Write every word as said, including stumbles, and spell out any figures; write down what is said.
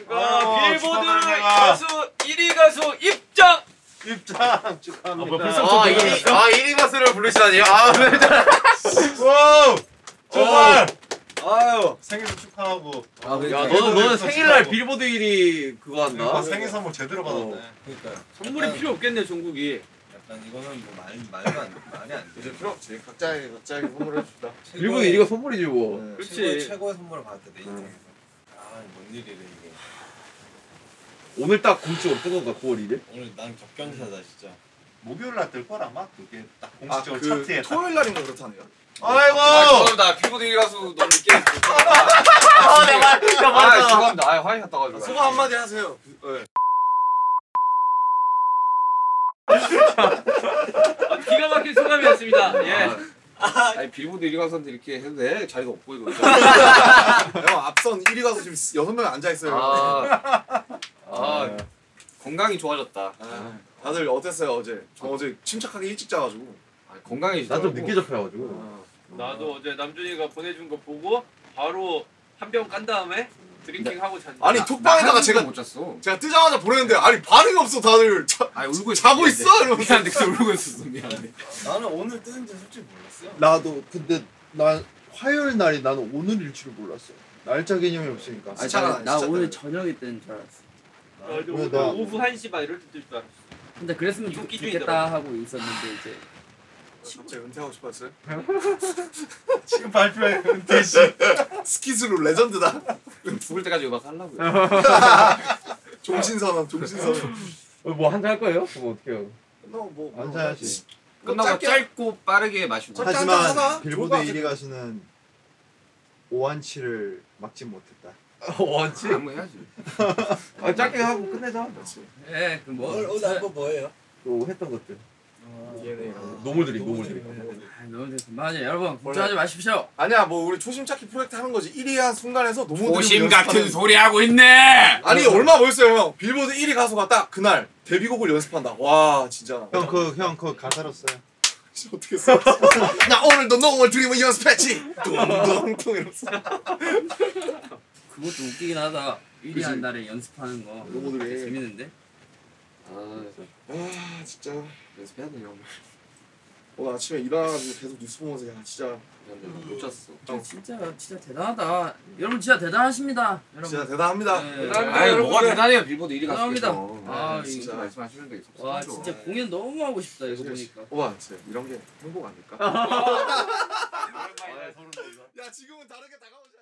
안녕하십니까. 빌보드 가수 일 위 가수 입장! 입장 축하합니다. 아, 뭐 벌써부터 아, 내가 일 위, 아, 일 위 가수를 부르시다니. 아, 와우! 정말! 아유. 생일도 축하하고. 아, 야, 야, 너는 너는 너는 생일날 빌보드 일 위 그거 한다. 아, 생일 선물 제대로 받았네. 그러니까요. 선물이 필요 없겠네, 종국이. 약간 이거는 뭐 말, 말도 안, 말이 안 돼. 이제 필요 없지. 각자에게 각자에게 선물을 해준다. 빌보드 일 위가 선물이지 뭐. 네, 그렇지. 최고의, 최고의 선물을 받았다 내 인생에서. 아, 뭔 일이래 이게. 오늘 딱 공식으로 뜬 건가, 구월 일 일? 오늘 난 격견사다 진짜. 목요일 날 뜰 거라마? 그게 딱 아, 공식적으로 그 차트에 딱. 토요일 날인가 그렇다네요. 아이고! 아, 죄송합니다. 빌보드 일 위 가수 너무 늦게 했어. 아, 내 말, 내 아, 말. 죄송합니다. 아, 화이 갔다 가지고. 소감 한마디 하세요. 네. 기가 막힌 소감이었습니다. 예. 아, 아니 빌보드 일 위 가수한테 이렇게 해도 돼? 자리가 없고 이거. 형 앞선 일 위 가수 지금 여섯 명 앉아 있어요. 아, 아, 건강이 좋아졌다. 아, 다들 어땠어요 어제? 저 어제 침착하게 일찍 자가지고. 아, 건강이 나 좀 늦게 접해가지고. 아, 나도 어제 남준이가 보내준 거 보고 바로 한 병 깐 다음에 드링킹 하고 잤는데 아니 톡방에다가 제가 못 잤어. 제가 뜨자마자 보냈는데 아니 반응이 없어 다들. 자, 아, 울고 있어. 자고 있어 이러면서. 미안해, 그때 울고 있었어. 미안해. 나는 오늘 뜨는지 솔직히 몰랐어요. 나도 근데 난 화요일 날이 나는 오늘일 줄 몰랐어. 날짜 개념이 없으니까. 아, 진짜, 나 진짜 오늘 때문에. 저녁에 뜨는 줄 알았어. 나 어제 왜 오늘 나- 오후 한 시 반 이럴 때 뜰 줄 알았어. 근데 그랬으면 이거 좋, 기준이더라고. 좋겠다 하고 있었는데 이제 갑자기 은퇴하고 싶었어요? 지금 발표해, 은퇴씨. 스키스로 레전드다. 죽을 때까지 음악 하려고요. 종신선언 종신선언. 뭐 한잔 할 거예요? 그럼 어떡해요? 끝나고 뭐, 뭐 안 사야지. 끝나고 짧게 짧고 빠르게 마시고. 짧게 하지만 한잔 하자. 빌보드 좋을 것 일 위 같아. 가수는 오한치를 막지 못했다. 원치? 한번 해야지. 아, 짧게 하고 끝내자. 예, 그럼 뭐 오늘 오늘 한거 뭐예요? 또 했던 것들. 디엔에이. 노물들이, 노물들이. 아, 너무 그만하자 여러분 걱정하지 마십시오. 아니야 뭐 우리 초심 찾기 프로젝트 하는 거지. 일 위 한 순간에서 너무 고심 같은 소리 하고 있네. 아니 얼마 멋있어요 형. 빌보드 일 위 가수가 딱 그날 데뷔곡을 연습한다. 와 진짜. 형 그 형 그 가사로 써요. 진짜 어떻게 써? 나 오늘도 농을 드림을 연습했지. 뚱뚱뚱 이러면서. 그것도 웃기긴 하다. 일 위 한 날에 연습하는 거 너무들이. 재밌는데? 아, 아 진짜. 연습해야 돼 형. 오늘 아침에 일어나가지고 계속 뉴스 보면서 야 진짜 미안해, 못 잤어. 저 진짜 진짜 대단하다. 여러분 진짜 대단하십니다. 여러분. 진짜 대단합니다. 네. 아이 뭐가 대단해요 빌보드 일 위 가수. 감사합니다. 아, 아, 진짜 진짜. 말씀하시는데 와 섭섭하죠. 진짜 공연 너무 하고 싶다 이거 그치, 보니까. 와 진짜 이런 게 행복 아닐까? 오랜만이다. 야 지금은 다르게 다가오지.